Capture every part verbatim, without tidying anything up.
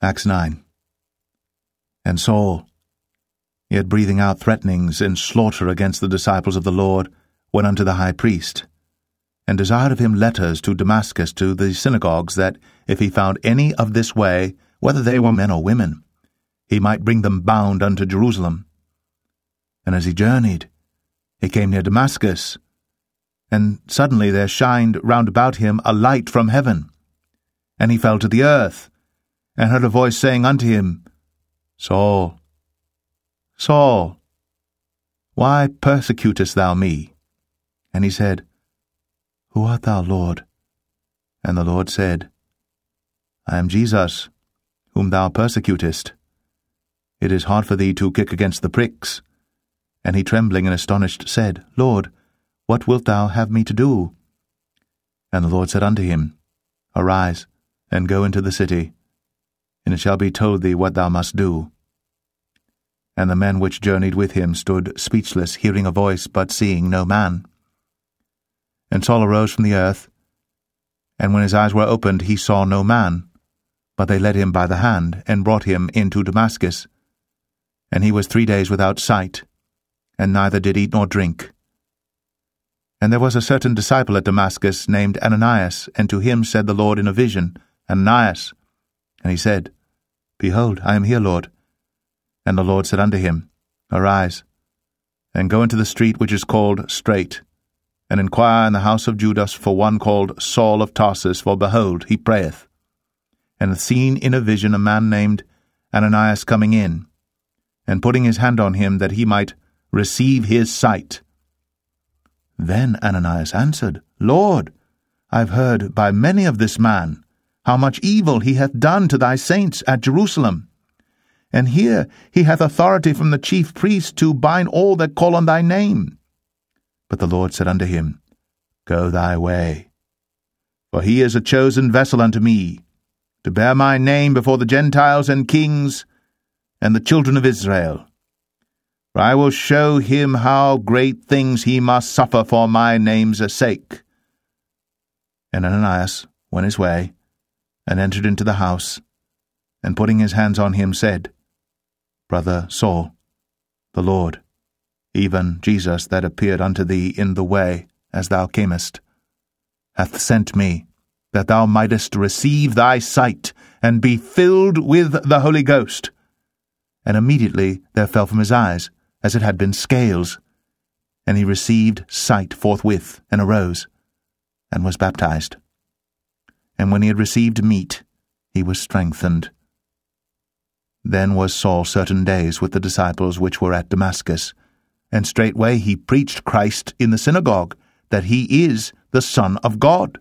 Acts nine. And Saul, yet breathing out threatenings and slaughter against the disciples of the Lord, went unto the high priest, and desired of him letters to Damascus to the synagogues, that if he found any of this way, whether they were men or women, he might bring them bound unto Jerusalem. And as he journeyed, he came near Damascus, and suddenly there shined round about him a light from heaven. And he fell to the earth, and heard a voice saying unto him, Saul, Saul, why persecutest thou me? And he said, Who art thou, Lord? And the Lord said, I am Jesus, whom thou persecutest. It is hard for thee to kick against the pricks. And he, trembling and astonished, said, Lord, what wilt thou have me to do? And the Lord said unto him, Arise, and go into the city, and it shall be told thee what thou must do. And the men which journeyed with him stood speechless, hearing a voice, but seeing no man. And Saul arose from the earth, and when his eyes were opened, he saw no man, but they led him by the hand, and brought him into Damascus. And he was three days without sight, and neither did eat nor drink. And there was a certain disciple at Damascus, named Ananias, and to him said the Lord in a vision, Ananias. And he said, Behold, I am here, Lord. And the Lord said unto him, Arise, and go into the street which is called Straight, and inquire in the house of Judas for one called Saul of Tarsus, for behold, he prayeth, and hath seen in a vision a man named Ananias coming in, and putting his hand on him, that he might receive his sight. Then Ananias answered, Lord, I have heard by many of this man, how much evil he hath done to thy saints at Jerusalem. And here he hath authority from the chief priests to bind all that call on thy name. But the Lord said unto him, Go thy way, for he is a chosen vessel unto me, to bear my name before the Gentiles and kings and the children of Israel. For I will show him how great things he must suffer for my name's sake. And Ananias went his way, and entered into the house, and putting his hands on him said, Brother Saul, the Lord, even Jesus that appeared unto thee in the way as thou camest, hath sent me, that thou mightest receive thy sight, and be filled with the Holy Ghost. And immediately there fell from his eyes, as it had been scales, and he received sight forthwith, and arose, and was baptized. And when he had received meat, he was strengthened. Then was Saul certain days with the disciples which were at Damascus, and straightway he preached Christ in the synagogue, that he is the Son of God.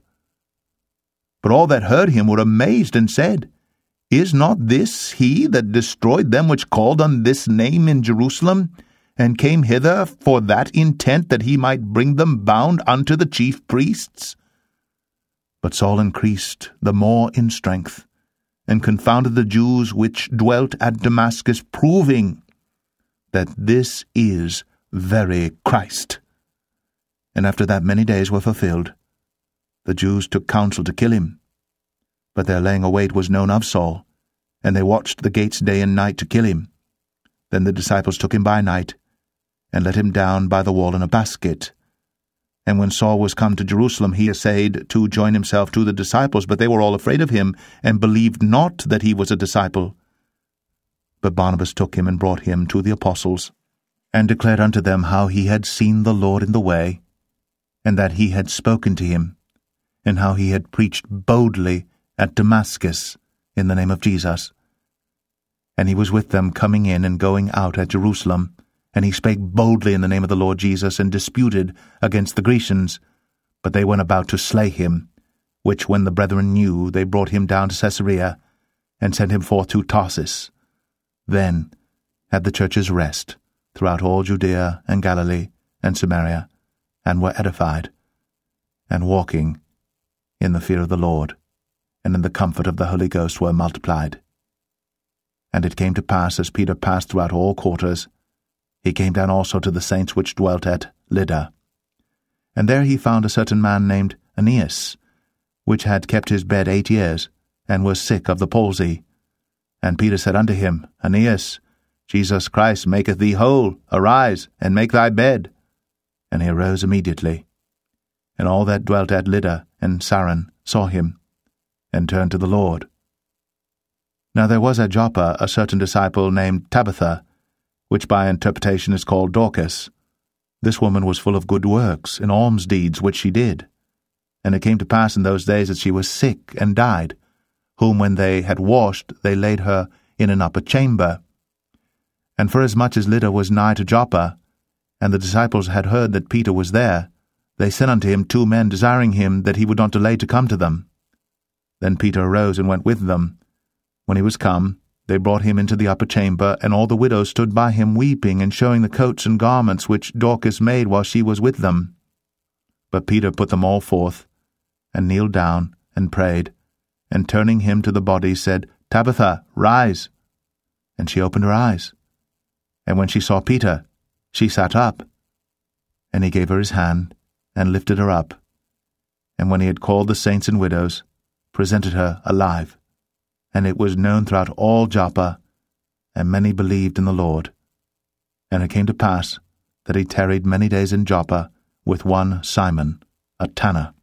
But all that heard him were amazed, and said, Is not this he that destroyed them which called on this name in Jerusalem, and came hither for that intent, that he might bring them bound unto the chief priests? But Saul increased the more in strength, and confounded the Jews which dwelt at Damascus, proving that this is very Christ. And after that many days were fulfilled, the Jews took counsel to kill him. But their laying await was known of Saul, and they watched the gates day and night to kill him. Then the disciples took him by night, and let him down by the wall in a basket. And when Saul was come to Jerusalem, he essayed to join himself to the disciples, but they were all afraid of him, and believed not that he was a disciple. But Barnabas took him and brought him to the apostles, and declared unto them how he had seen the Lord in the way, and that he had spoken to him, and how he had preached boldly at Damascus in the name of Jesus. And he was with them coming in and going out at Jerusalem, and he spake boldly in the name of the Lord Jesus, and disputed against the Grecians. But they went about to slay him, which when the brethren knew, they brought him down to Caesarea, and sent him forth to Tarsus. Then had the churches rest throughout all Judea and Galilee and Samaria, and were edified, and walking in the fear of the Lord, and in the comfort of the Holy Ghost were multiplied. And it came to pass, as Peter passed throughout all quarters, he came down also to the saints which dwelt at Lydda. And there he found a certain man named Aeneas, which had kept his bed eight years, and was sick of the palsy. And Peter said unto him, Aeneas, Jesus Christ maketh thee whole. Arise, and make thy bed. And he arose immediately. And all that dwelt at Lydda and Saron saw him, and turned to the Lord. Now there was at Joppa a certain disciple named Tabitha, which by interpretation is called Dorcas. This woman was full of good works, and alms deeds which she did. And it came to pass in those days that she was sick, and died, whom when they had washed, they laid her in an upper chamber. And forasmuch as Lydda was nigh to Joppa, and the disciples had heard that Peter was there, they sent unto him two men, desiring him that he would not delay to come to them. Then Peter arose and went with them. When he was come, they brought him into the upper chamber, and all the widows stood by him weeping, and showing the coats and garments which Dorcas made while she was with them. But Peter put them all forth, and kneeled down, and prayed, and turning him to the body, said, Tabitha, rise. And she opened her eyes. And when she saw Peter, she sat up. And he gave her his hand, and lifted her up. And when he had called the saints and widows, presented her alive. And it was known throughout all Joppa, and many believed in the Lord. And it came to pass that he tarried many days in Joppa with one Simon, a tanner.